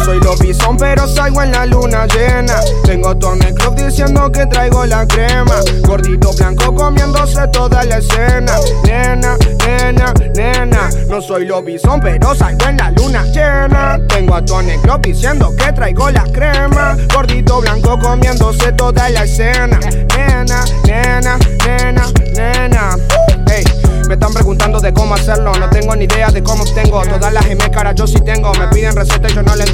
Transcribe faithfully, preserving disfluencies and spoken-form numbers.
soy lo bison, pero salgo en la luna llena. Tengo Tony Club diciendo que traigo la crema. Gordito blanco comiéndose toda la escena. Nena, nena, nena. No soy lo bison, pero salgo en la luna llena. Tengo a Tony Club diciendo que traigo la crema. Gordito blanco comiéndose toda la escena. Nena, nena, nena, nena. Hey, me están preguntando de cómo hacerlo. No tengo ni idea de cómo obtengo todas las M caras, yo sí tengo. Me piden receta y yo no le